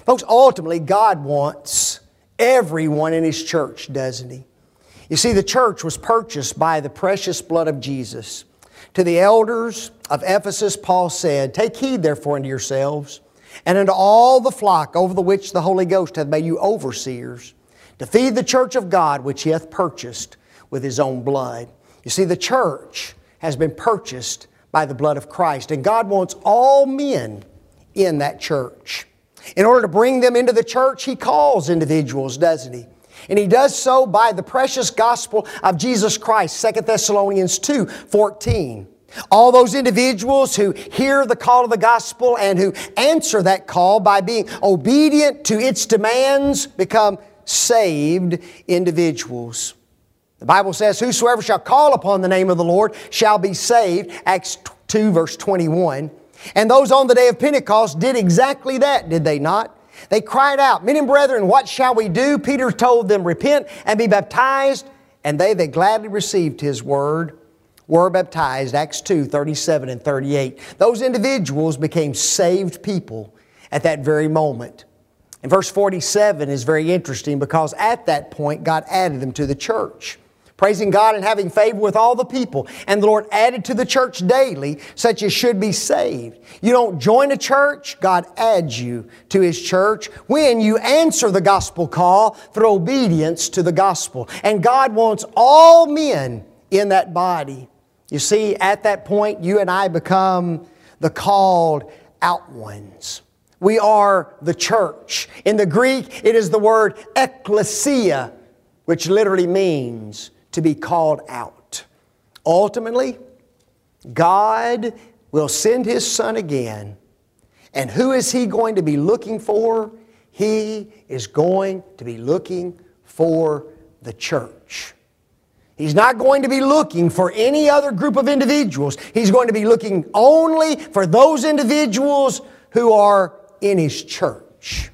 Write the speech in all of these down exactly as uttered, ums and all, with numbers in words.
Folks, ultimately, God wants everyone in His church, doesn't He? You see, the church was purchased by the precious blood of Jesus. To the elders of Ephesus, Paul said, "Take heed therefore unto yourselves, and unto all the flock over the which the Holy Ghost hath made you overseers, to feed the church of God which He hath purchased with His own blood." You see, the church has been purchased by the blood of Christ, and God wants all men in that church. In order to bring them into the church, He calls individuals, doesn't He? And He does so by the precious gospel of Jesus Christ, Second Thessalonians two fourteen. All those individuals who hear the call of the gospel and who answer that call by being obedient to its demands become saved individuals. The Bible says, "Whosoever shall call upon the name of the Lord shall be saved," Acts two verse twenty-one. And those on the day of Pentecost did exactly that, did they not? They cried out, "Men and brethren, what shall we do?" Peter told them, "Repent and be baptized." And they that gladly received His word were baptized. Acts two thirty-seven and thirty-eight. Those individuals became saved people at that very moment. And verse forty-seven is very interesting because at that point God added them to the church. Praising God and having favor with all the people. And the Lord added to the church daily such as should be saved. You don't join a church, God adds you to His church when you answer the gospel call through obedience to the gospel. And God wants all men in that body. You see, at that point, you and I become the called out ones. We are the church. In the Greek, it is the word ekklesia, which literally means to be called out. Ultimately, God will send His Son again. And who is He going to be looking for? He is going to be looking for the church. He's not going to be looking for any other group of individuals. He's going to be looking only for those individuals who are in His church.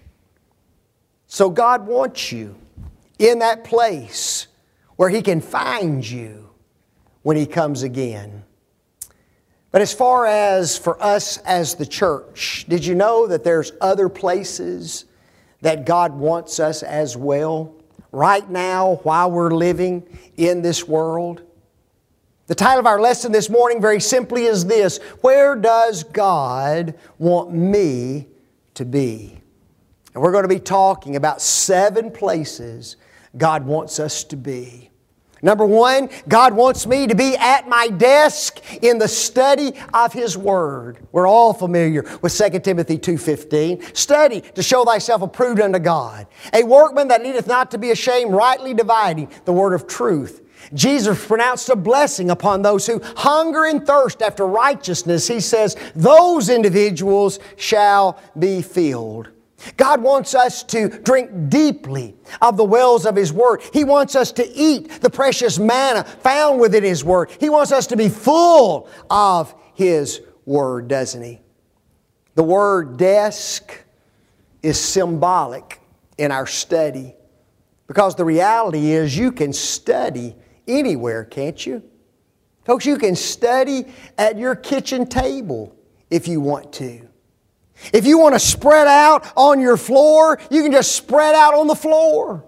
So God wants you in that place where He can find you when He comes again. But as far as for us as the church, did you know that there's other places that God wants us as well? Right now, while we're living in this world? The title of our lesson this morning very simply is this: where does God want me to be? And we're going to be talking about seven places God wants us to be. Number one, God wants me to be at my desk in the study of His Word. We're all familiar with Second Timothy two fifteen. Study to show thyself approved unto God, a workman that needeth not to be ashamed, rightly dividing the word of truth. Jesus pronounced a blessing upon those who hunger and thirst after righteousness. He says, those individuals shall be filled. God wants us to drink deeply of the wells of His Word. He wants us to eat the precious manna found within His Word. He wants us to be full of His Word, doesn't He? The word desk is symbolic in our study because the reality is you can study anywhere, can't you? Folks, you can study at your kitchen table if you want to. If you want to spread out on your floor, you can just spread out on the floor.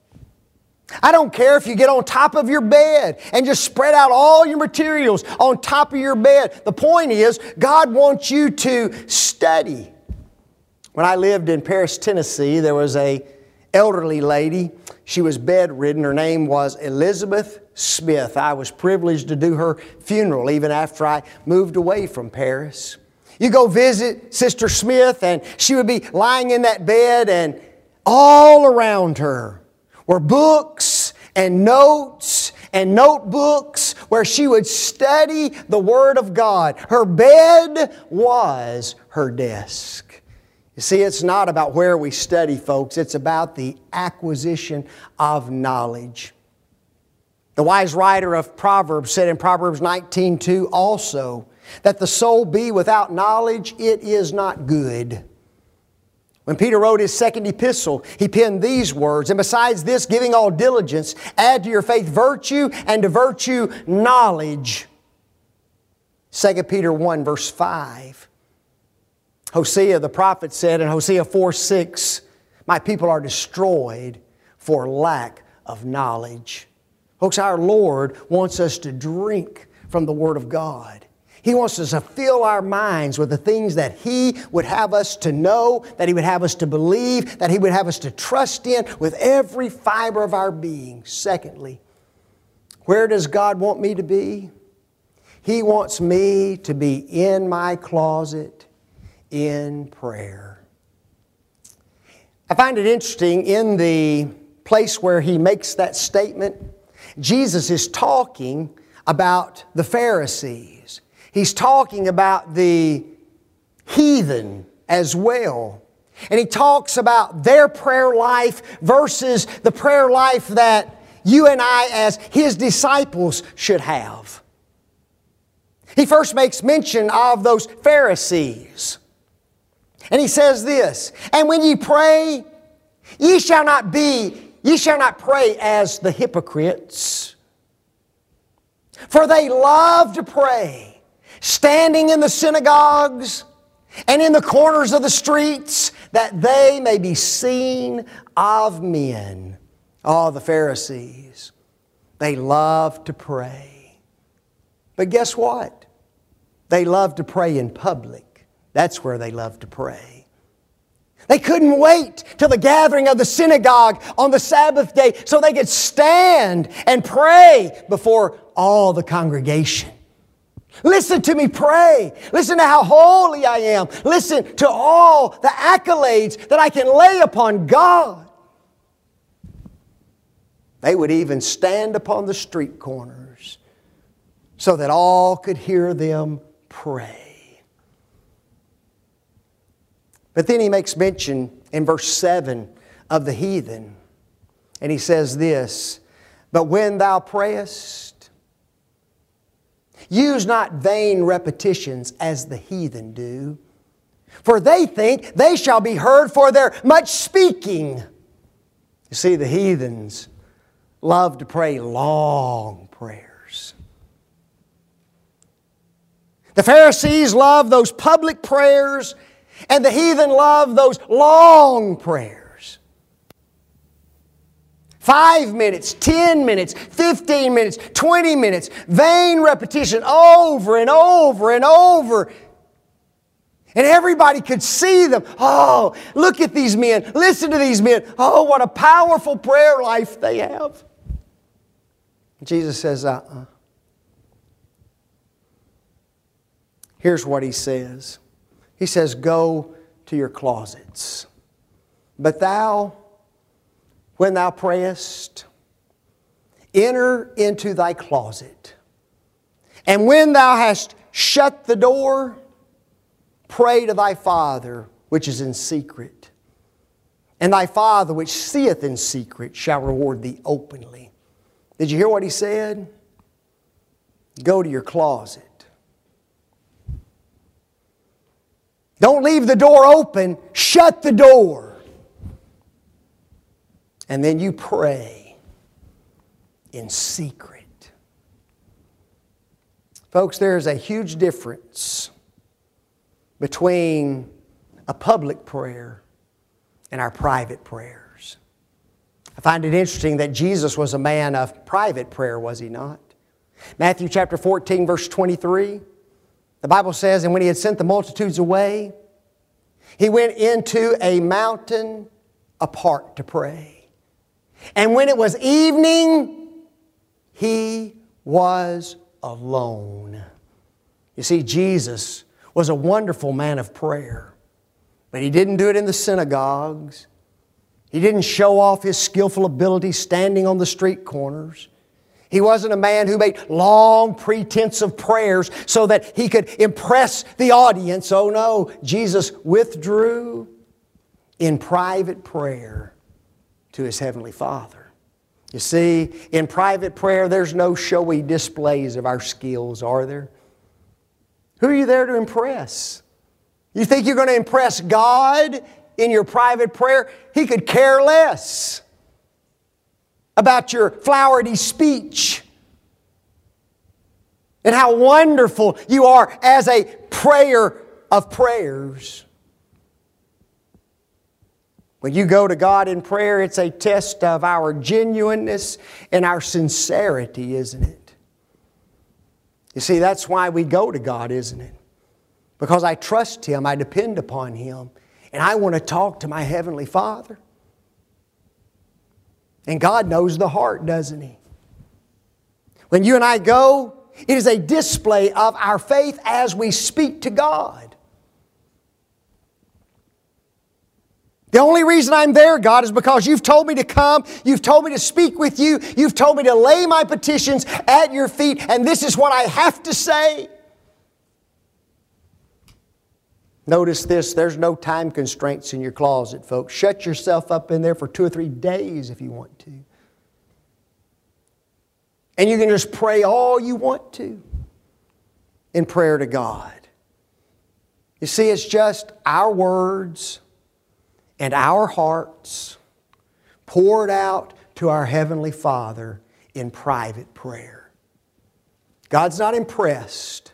I don't care if you get on top of your bed and just spread out all your materials on top of your bed. The point is, God wants you to study. When I lived in Paris, Tennessee, there was an elderly lady. She was bedridden. Her name was Elizabeth Smith. I was privileged to do her funeral even after I moved away from Paris. You go visit Sister Smith and she would be lying in that bed, and all around her were books and notes and notebooks where she would study the Word of God. Her bed was her desk. You see, it's not about where we study, folks. It's about the acquisition of knowledge. The wise writer of Proverbs said in Proverbs nineteen two also, that the soul be without knowledge, it is not good. When Peter wrote his second epistle, he penned these words, and besides this, giving all diligence, add to your faith virtue, and to virtue knowledge. Second Peter one verse five. Hosea the prophet said in Hosea four six, "My people are destroyed for lack of knowledge." Folks, our Lord wants us to drink from the Word of God. He wants us to fill our minds with the things that He would have us to know, that He would have us to believe, that He would have us to trust in with every fiber of our being. Secondly, where does God want me to be? He wants me to be in my closet in prayer. I find it interesting, in the place where He makes that statement, Jesus is talking about the Pharisees. He's talking about the heathen as well. And He talks about their prayer life versus the prayer life that you and I as His disciples should have. He first makes mention of those Pharisees. And He says this, "And when ye pray, ye shall not be, ye shall not pray as the hypocrites. For they love to pray, standing in the synagogues and in the corners of the streets, that they may be seen of men." Oh, the Pharisees, they love to pray. But guess what? They love to pray in public. That's where they love to pray. They couldn't wait till the gathering of the synagogue on the Sabbath day so they could stand and pray before all the congregation. Listen to me pray. Listen to how holy I am. Listen to all the accolades that I can lay upon God. They would even stand upon the street corners so that all could hear them pray. But then He makes mention in verse seven of the heathen. And He says this, "But when thou prayest, use not vain repetitions as the heathen do, for they think they shall be heard for their much speaking." You see, the heathens love to pray long prayers. The Pharisees love those public prayers, and the heathen love those long prayers. Five minutes, ten minutes, fifteen minutes, twenty minutes, vain repetition over and over and over. And everybody could see them. Oh, look at these men. Listen to these men. Oh, what a powerful prayer life they have. Jesus says, uh-uh. Here's what He says. He says, "Go to your closets. But thou, when thou prayest, enter into thy closet. And when thou hast shut the door, pray to thy Father which is in secret. And thy Father which seeth in secret shall reward thee openly." Did you hear what He said? Go to your closet. Don't leave the door open. Shut the door. And then you pray in secret. Folks, there is a huge difference between a public prayer and our private prayers. I find it interesting that Jesus was a man of private prayer, was He not? Matthew chapter fourteen, verse twenty-three, the Bible says, "And when He had sent the multitudes away, He went into a mountain apart to pray. And when it was evening, He was alone." You see, Jesus was a wonderful man of prayer, but He didn't do it in the synagogues. He didn't show off His skillful ability standing on the street corners. He wasn't a man who made long pretense of prayers so that He could impress the audience. Oh no, Jesus withdrew in private prayer to His Heavenly Father. You see, in private prayer, there's no showy displays of our skills, are there? Who are you there to impress? You think you're going to impress God in your private prayer? He could care less about your flowery speech and how wonderful you are as a prayer of prayers. When you go to God in prayer, it's a test of our genuineness and our sincerity, isn't it? You see, that's why we go to God, isn't it? Because I trust Him, I depend upon Him, and I want to talk to my Heavenly Father. And God knows the heart, doesn't He? When you and I go, it is a display of our faith as we speak to God. The only reason I'm there, God, is because You've told me to come. You've told me to speak with You. You've told me to lay my petitions at Your feet, and this is what I have to say. Notice this, there's no time constraints in your closet, folks. Shut yourself up in there for two or three days if you want to. And you can just pray all you want to in prayer to God. You see, it's just our words and our hearts poured out to our Heavenly Father in private prayer. God's not impressed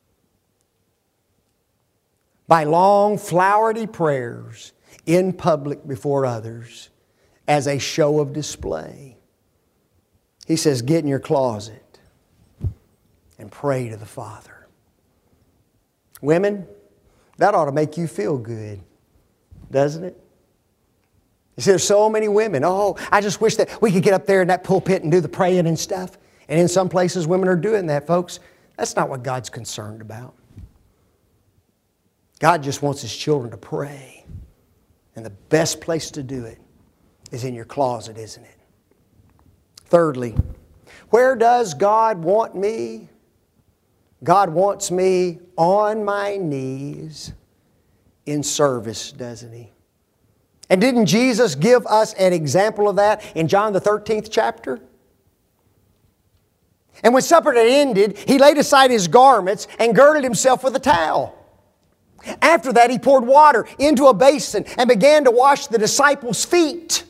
by long, flowery prayers in public before others as a show of display. He says, get in your closet and pray to the Father. Women, that ought to make you feel good, doesn't it? You see, there's so many women. Oh, I just wish that we could get up there in that pulpit and do the praying and stuff. And in some places, women are doing that, folks. That's not what God's concerned about. God just wants His children to pray. And the best place to do it is in your closet, isn't it? Thirdly, where does God want me? God wants me on my knees in service, doesn't He? And didn't Jesus give us an example of that in John the thirteenth chapter? And when supper had ended, He laid aside His garments and girded Himself with a towel. After that, He poured water into a basin and began to wash the disciples' feet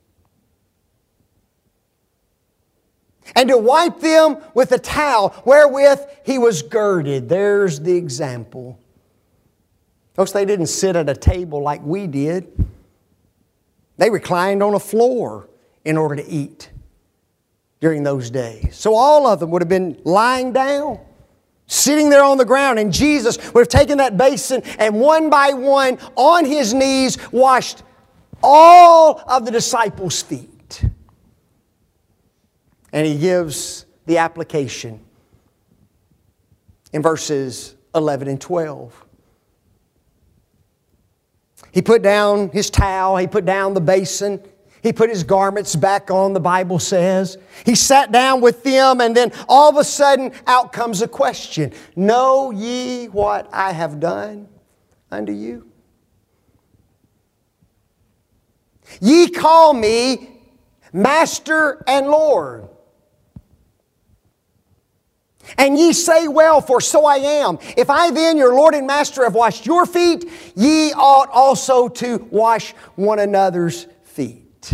and to wipe them with a towel wherewith He was girded. There's the example. Folks, they didn't sit at a table like we did. They reclined on a floor in order to eat during those days. So all of them would have been lying down, sitting there on the ground, and Jesus would have taken that basin and one by one on His knees washed all of the disciples' feet. And He gives the application in verses eleven and twelve. He put down His towel, He put down the basin, He put His garments back on, the Bible says. He sat down with them, and then all of a sudden out comes a question. Know ye what I have done unto you? Ye call me Master and Lord. And ye say, well, for so I am. If I then, your Lord and Master, have washed your feet, ye ought also to wash one another's feet.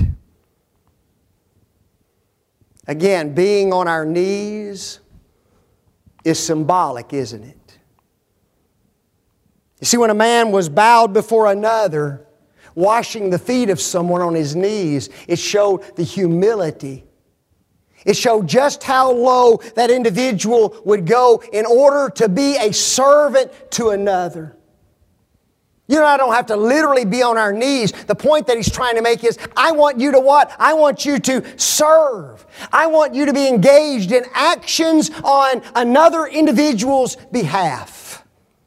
Again, being on our knees is symbolic, isn't it? You see, when a man was bowed before another, washing the feet of someone on his knees, it showed the humility. It showed just how low that individual would go in order to be a servant to another. You and I don't have to literally be on our knees. The point that he's trying to make is, I want you to what? I want you to serve. I want you to be engaged in actions on another individual's behalf.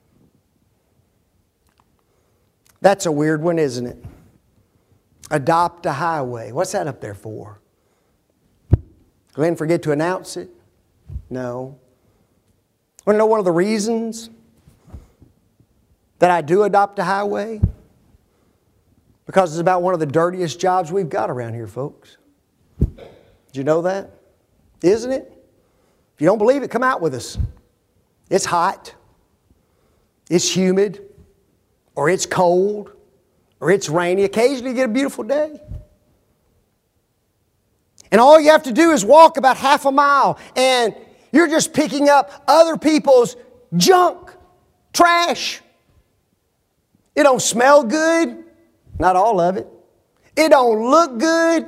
That's a weird one, isn't it? Adopt a highway. What's that up there for? Go ahead and forget to announce it? No. Want to know one of the reasons that I do adopt a highway? Because it's about one of the dirtiest jobs we've got around here, folks. Did you know that? Isn't it? If you don't believe it, come out with us. It's hot. It's humid. Or it's cold. Or it's rainy. Occasionally you get a beautiful day. And all you have to do is walk about half a mile, and you're just picking up other people's junk, trash. It don't smell good, not all of it. It don't look good.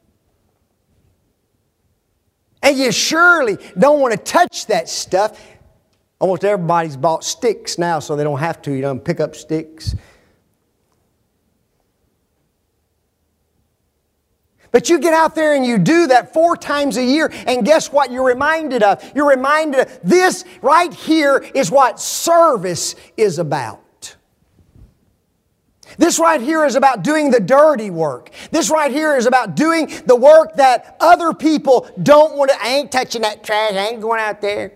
And you surely don't want to touch that stuff. Almost everybody's bought sticks now, so they don't have to. You don't pick up sticks. But you get out there and you do that four times a year, and guess what you're reminded of? You're reminded of this right here is what service is about. This right here is about doing the dirty work. This right here is about doing the work that other people don't want to. I ain't touching that trash. I ain't going out there.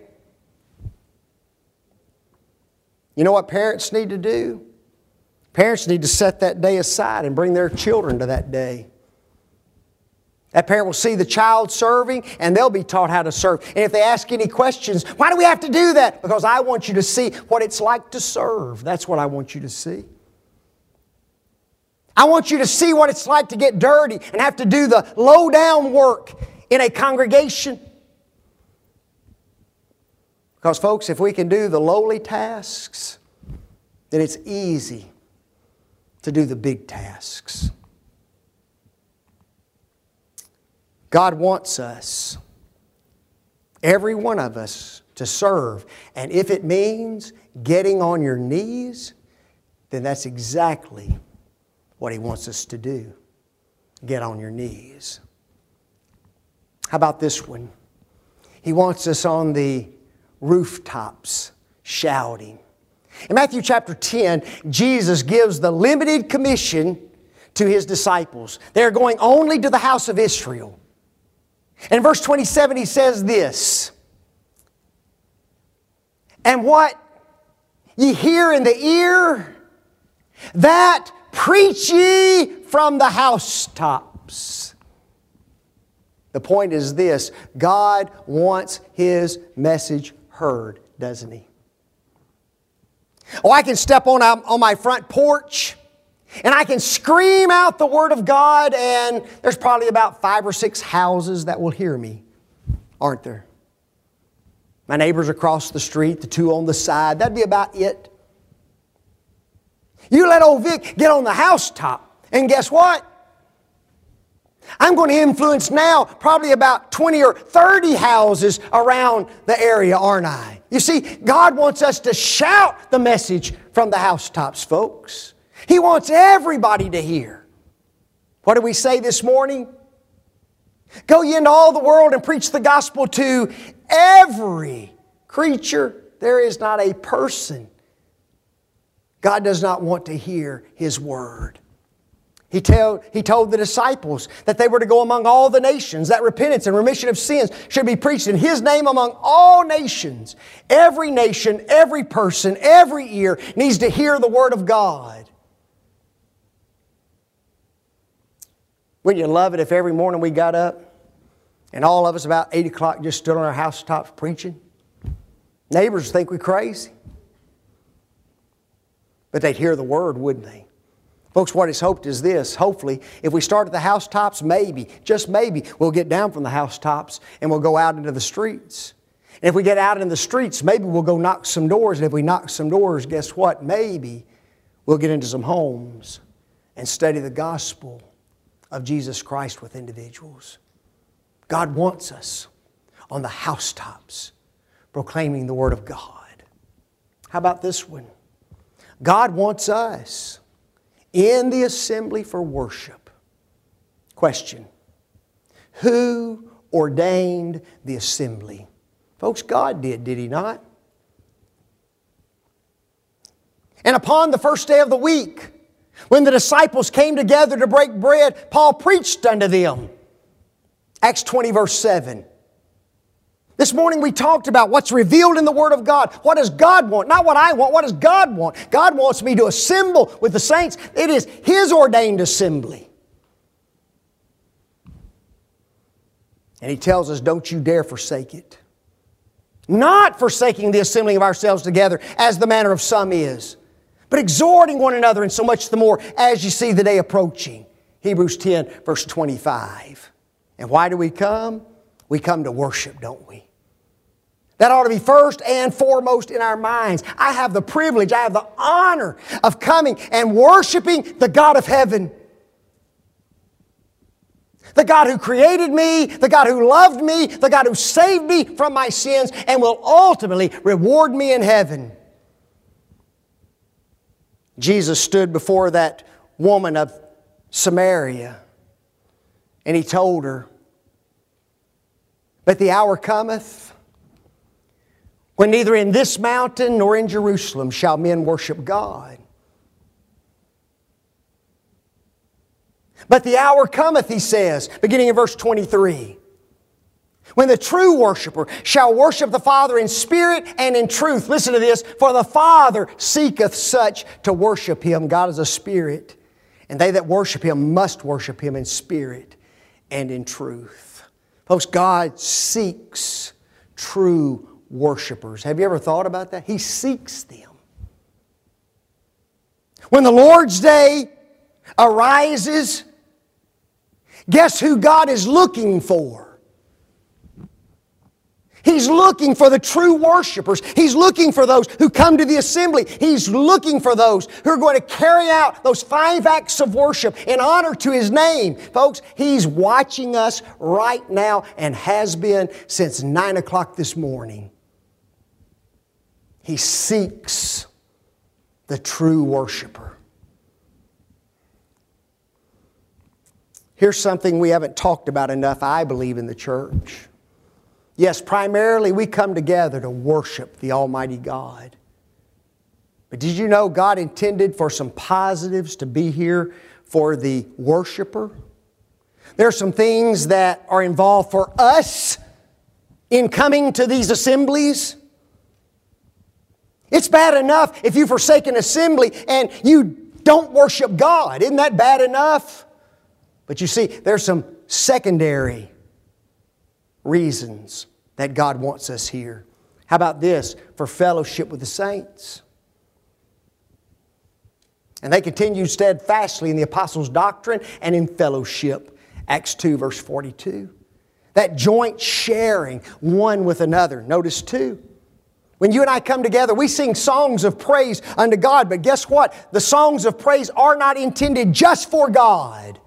You know what parents need to do? Parents need to set that day aside and bring their children to that day. That parent will see the child serving, and they'll be taught how to serve. And if they ask any questions, why do we have to do that? Because I want you to see what it's like to serve. That's what I want you to see. I want you to see what it's like to get dirty and have to do the low-down work in a congregation. Because, folks, if we can do the lowly tasks, then it's easy to do the big tasks. God wants us, every one of us, to serve. And if it means getting on your knees, then that's exactly what He wants us to do. Get on your knees. How about this one? He wants us on the rooftops shouting. In Matthew chapter ten, Jesus gives the limited commission to His disciples. They're going only to the house of Israel. And in verse twenty-seven, He says this, "And what ye hear in the ear, that preach ye from the housetops." The point is this: God wants His message heard, doesn't He? Oh, I can step on, on my front porch and I can scream out the Word of God, and there's probably about five or six houses that will hear me, aren't there? My neighbors across the street, the two on the side, that'd be about it. You let old Vic get on the housetop, and guess what? I'm going to influence now probably about twenty or thirty houses around the area, aren't I? You see, God wants us to shout the message from the housetops, folks. He wants everybody to hear. What did we say this morning? Go ye into all the world and preach the gospel to every creature. There is not a person God does not want to hear His Word. He, tell, he told the disciples that they were to go among all the nations, that repentance and remission of sins should be preached in His name among all nations. Every nation, every person, every ear needs to hear the Word of God. Wouldn't you love it if every morning we got up and all of us about eight o'clock just stood on our housetops preaching? Neighbors think we're crazy. But they'd hear the Word, wouldn't they? Folks, what is hoped is this. Hopefully, if we start at the housetops, maybe, just maybe, we'll get down from the housetops and we'll go out into the streets. And if we get out in the streets, maybe we'll go knock some doors. And if we knock some doors, guess what? Maybe we'll get into some homes and study the gospel of Jesus Christ with individuals. God wants us on the housetops proclaiming the Word of God. How about this one? God wants us in the assembly for worship. Question: who ordained the assembly? Folks, God did, did He not? And upon the first day of the week, when the disciples came together to break bread, Paul preached unto them. Acts twenty, verse seven. This morning we talked about what's revealed in the Word of God. What does God want? Not what I want. What does God want? God wants me to assemble with the saints. It is His ordained assembly. And He tells us, don't you dare forsake it. Not forsaking the assembling of ourselves together, as the manner of some is, but exhorting one another, and so much the more as you see the day approaching. Hebrews ten, verse twenty-five. And why do we come? We come to worship, don't we? That ought to be first and foremost in our minds. I have the privilege, I have the honor of coming and worshiping the God of heaven. The God who created me, the God who loved me, the God who saved me from my sins and will ultimately reward me in heaven. Jesus stood before that woman of Samaria and He told her, "But the hour cometh when neither in this mountain nor in Jerusalem shall men worship God. But the hour cometh," He says, beginning in verse twenty-three, "when the true worshiper shall worship the Father in spirit and in truth." Listen to this. "For the Father seeketh such to worship Him." God is a spirit, and they that worship Him must worship Him in spirit and in truth. Folks, God seeks true worshipers. Have you ever thought about that? He seeks them. When the Lord's Day arises, guess who God is looking for? He's looking for the true worshipers. He's looking for those who come to the assembly. He's looking for those who are going to carry out those five acts of worship in honor to His name. Folks, He's watching us right now and has been since nine o'clock this morning. He seeks the true worshiper. Here's something we haven't talked about enough, I believe, in the church. Yes, primarily we come together to worship the Almighty God. But did you know God intended for some positives to be here for the worshiper? There are some things that are involved for us in coming to these assemblies. It's bad enough if you forsake an assembly and you don't worship God. Isn't that bad enough? But you see, there's some secondary reasons that God wants us here. How about this? For fellowship with the saints. And they continued steadfastly in the apostles' doctrine and in fellowship. Acts two, verse forty-two. That joint sharing one with another. Notice too, when you and I come together, we sing songs of praise unto God. But guess what? The songs of praise are not intended just for God.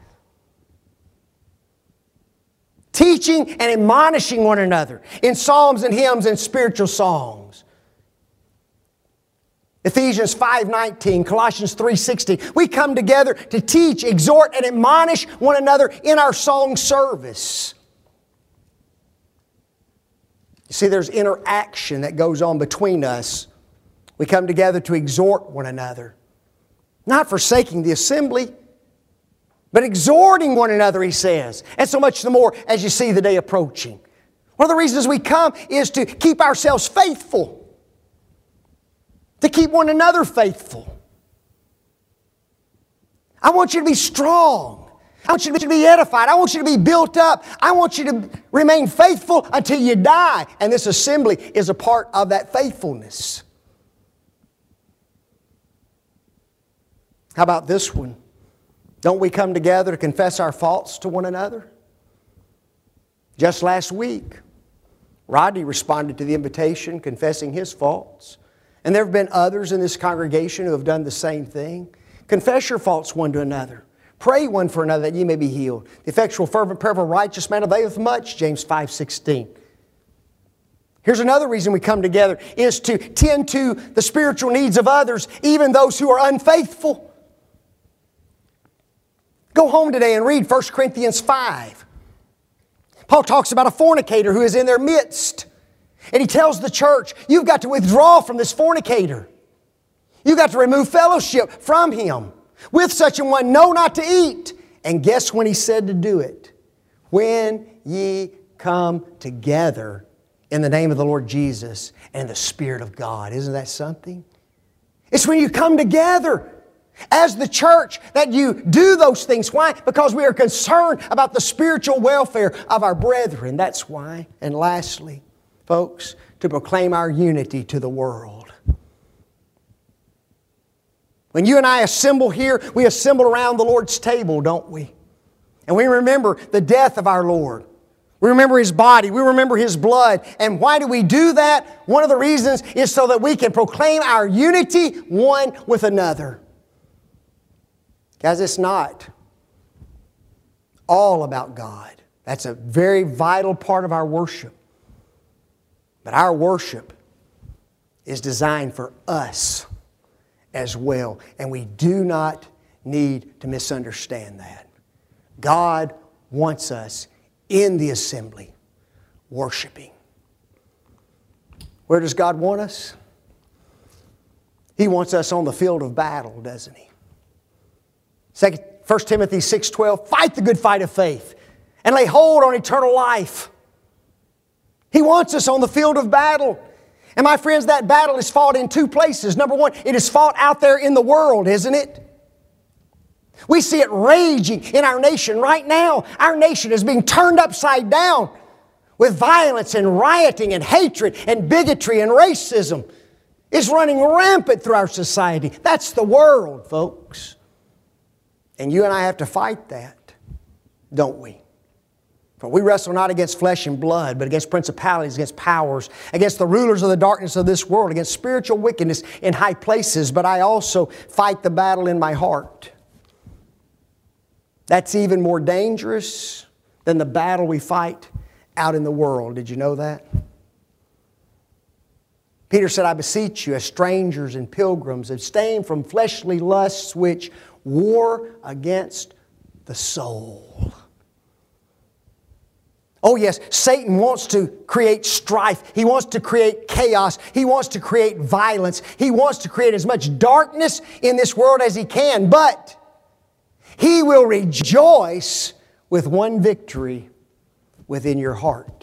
Teaching and admonishing one another in psalms and hymns and spiritual songs. Ephesians five nineteen, Colossians three sixteen. We come together to teach, exhort, and admonish one another in our song service. You see, there's interaction that goes on between us. We come together to exhort one another. Not forsaking the assembly, but exhorting one another, he says. And so much the more as you see the day approaching. One of the reasons we come is to keep ourselves faithful. To keep one another faithful. I want you to be strong. I want you to be edified. I want you to be built up. I want you to remain faithful until you die. And this assembly is a part of that faithfulness. How about this one? Don't we come together to confess our faults to one another? Just last week, Rodney responded to the invitation confessing his faults. And there have been others in this congregation who have done the same thing. Confess your faults one to another. Pray one for another that ye may be healed. The effectual fervent prayer of a righteous man availeth much, James five sixteen. Here's another reason we come together, is to tend to the spiritual needs of others, even those who are unfaithful. Go home today and read First Corinthians five. Paul talks about a fornicator who is in their midst. And he tells the church, you've got to withdraw from this fornicator. You've got to remove fellowship from him. With such a one, know not to eat. And guess when he said to do it? When ye come together in the name of the Lord Jesus and the Spirit of God. Isn't that something? It's when you come together as the church that you do those things. Why? Because we are concerned about the spiritual welfare of our brethren. That's why. And lastly, folks, to proclaim our unity to the world. When you and I assemble here, we assemble around the Lord's table, don't we? And we remember the death of our Lord. We remember His body. We remember His blood. And why do we do that? One of the reasons is so that we can proclaim our unity one with another. Guys, it's not all about God. That's a very vital part of our worship. But our worship is designed for us as well. And we do not need to misunderstand that. God wants us in the assembly, worshiping. Where does God want us? He wants us on the field of battle, doesn't He? First Timothy six twelve, fight the good fight of faith and lay hold on eternal life. He wants us on the field of battle. And my friends, that battle is fought in two places. Number one, it is fought out there in the world, isn't it? We see it raging in our nation right now. Our nation is being turned upside down with violence and rioting and hatred and bigotry and racism. It's running rampant through our society. That's the world, folks. And you and I have to fight that, don't we? For we wrestle not against flesh and blood, but against principalities, against powers, against the rulers of the darkness of this world, against spiritual wickedness in high places. But I also fight the battle in my heart. That's even more dangerous than the battle we fight out in the world. Did you know that? Peter said, I beseech you, as strangers and pilgrims, abstain from fleshly lusts which war against the soul. Oh yes, Satan wants to create strife. He wants to create chaos. He wants to create violence. He wants to create as much darkness in this world as he can. But he will rejoice with one victory within your heart.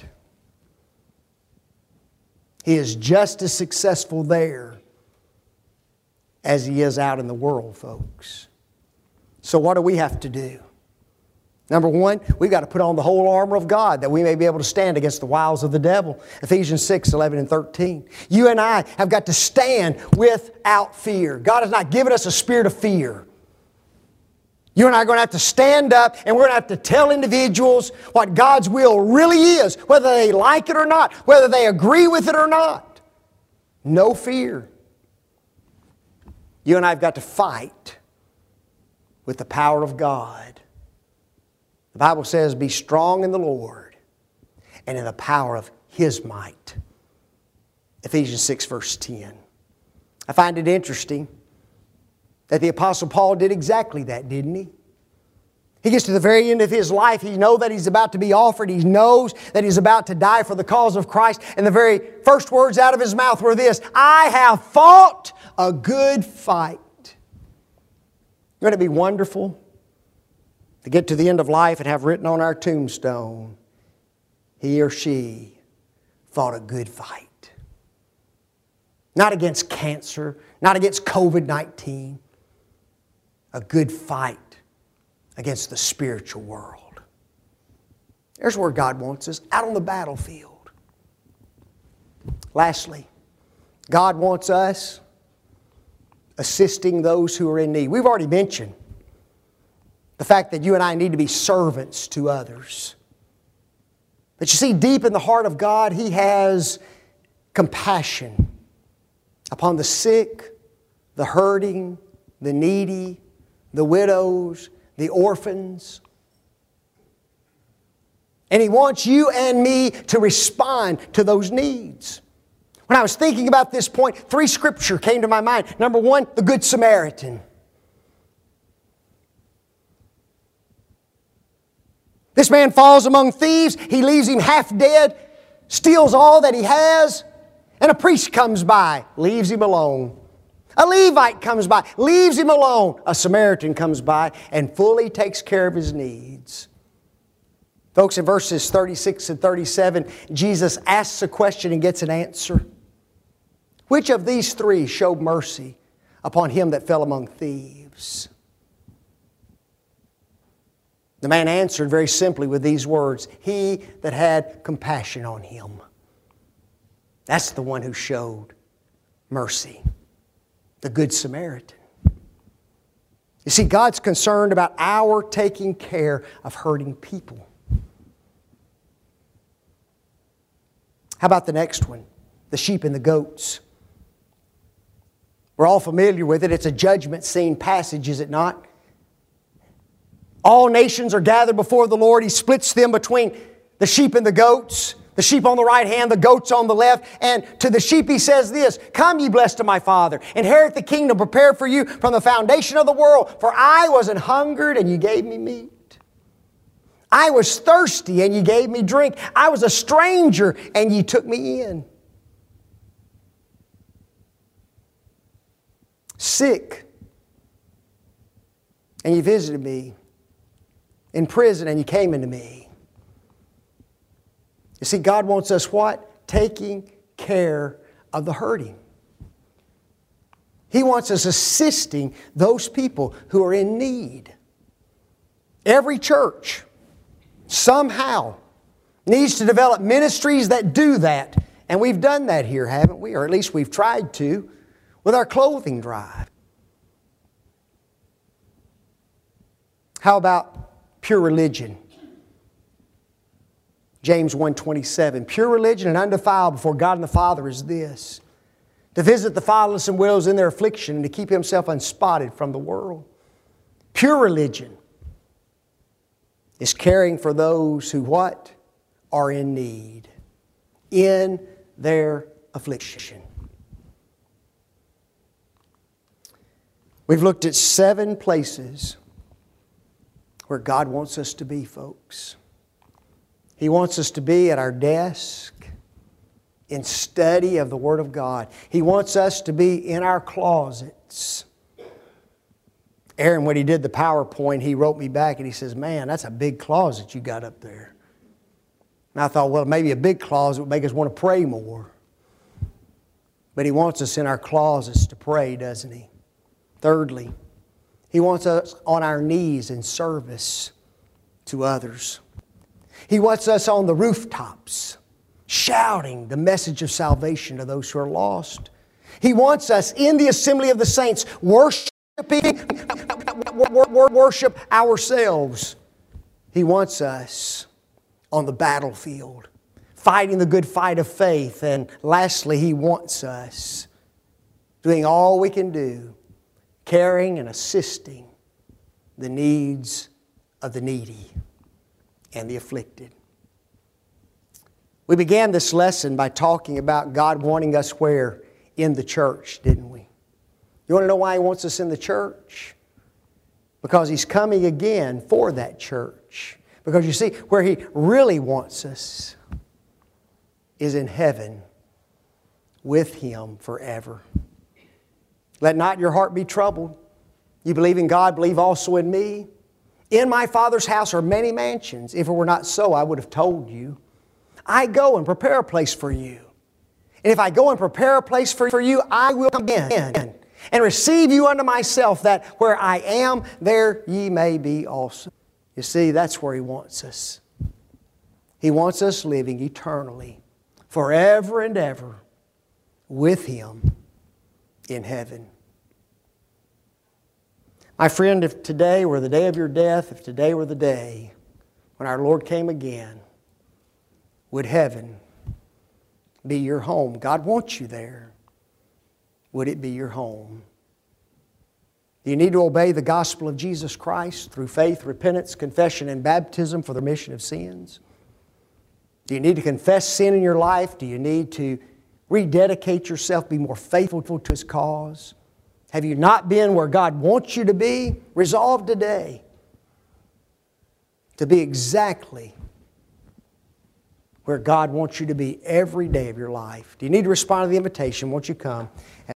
He is just as successful there as he is out in the world, folks. So what do we have to do? Number one, we've got to put on the whole armor of God that we may be able to stand against the wiles of the devil. Ephesians six, eleven and thirteen. You and I have got to stand without fear. God has not given us a spirit of fear. You and I are going to have to stand up and we're going to have to tell individuals what God's will really is, whether they like it or not, whether they agree with it or not. No fear. You and I have got to fight with the power of God. The Bible says, be strong in the Lord and in the power of His might. Ephesians six verse ten. I find it interesting that the Apostle Paul did exactly that, didn't he? He gets to the very end of his life. He knows that he's about to be offered. He knows that he's about to die for the cause of Christ. And the very first words out of his mouth were this, I have fought a good fight. Wouldn't it be wonderful to get to the end of life and have written on our tombstone, he or she fought a good fight. Not against cancer, not against covid nineteen. A good fight against the spiritual world. There's where God wants us, out on the battlefield. Lastly, God wants us assisting those who are in need. We've already mentioned the fact that you and I need to be servants to others. But you see, deep in the heart of God, He has compassion upon the sick, the hurting, the needy, the widows, the orphans. And He wants you and me to respond to those needs. When I was thinking about this point, three scripture came to my mind. Number one, the Good Samaritan. This man falls among thieves. He leaves him half dead, steals all that he has, and a priest comes by, leaves him alone. A Levite comes by, leaves him alone. A Samaritan comes by and fully takes care of his needs. Folks, in verses thirty-six and thirty-seven, Jesus asks a question and gets an answer. Which of these three showed mercy upon him that fell among thieves? The man answered very simply with these words, he that had compassion on him. That's the one who showed mercy. The Good Samaritan. You see, God's concerned about our taking care of hurting people. How about the next one? The sheep and the goats. We're all familiar with it. It's a judgment scene passage, is it not? All nations are gathered before the Lord. He splits them between the sheep and the goats. The sheep on the right hand, the goats on the left. And to the sheep He says this, "Come, ye blessed of my Father, inherit the kingdom prepared for you from the foundation of the world. For I was an hungered, and you gave me meat. I was thirsty, and you gave me drink. I was a stranger, and ye took me in. Sick, and you visited me. In prison, and you came into me." You see, God wants us what? Taking care of the hurting. He wants us assisting those people who are in need. Every church somehow needs to develop ministries that do that. And we've done that here, haven't we? Or at least we've tried to with our clothing drive. How about pure religion? James one twenty-seven, "Pure religion and undefiled before God and the Father is this, to visit the fatherless and widows in their affliction and to keep himself unspotted from the world." Pure religion is caring for those who what? Are in need, in their affliction. We've looked at seven places where God wants us to be, folks. He wants us to be at our desk in study of the Word of God. He wants us to be in our closets. Aaron, when he did the PowerPoint, he wrote me back and he says, "Man, that's a big closet you got up there." And I thought, well, maybe a big closet would make us want to pray more. But He wants us in our closets to pray, doesn't He? Thirdly, He wants us on our knees in service to others. He wants us on the rooftops, shouting the message of salvation to those who are lost. He wants us in the assembly of the saints, worshiping, worship ourselves. He wants us on the battlefield, fighting the good fight of faith. And lastly, He wants us doing all we can do, caring and assisting the needs of the needy and the afflicted. We began this lesson by talking about God wanting us where? In the church, didn't we? You want to know why He wants us in the church? Because He's coming again for that church. Because you see, where He really wants us is in heaven with Him forever. Let not your heart be troubled. You believe in God, believe also in me. In my Father's house are many mansions. If it were not so, I would have told you. I go and prepare a place for you. And if I go and prepare a place for you, I will come in and receive you unto myself, that where I am, there ye may be also. You see, that's where He wants us. He wants us living eternally, forever and ever, with Him in heaven. My friend, if today were the day of your death, if today were the day when our Lord came again, would heaven be your home? God wants you there. Would it be your home? Do you need to obey the gospel of Jesus Christ through faith, repentance, confession, and baptism for the remission of sins? Do you need to confess sin in your life? Do you need to rededicate yourself, be more faithful to His cause? Have you not been where God wants you to be? Resolve today to be exactly where God wants you to be every day of your life. Do you need to respond to the invitation? Won't you come?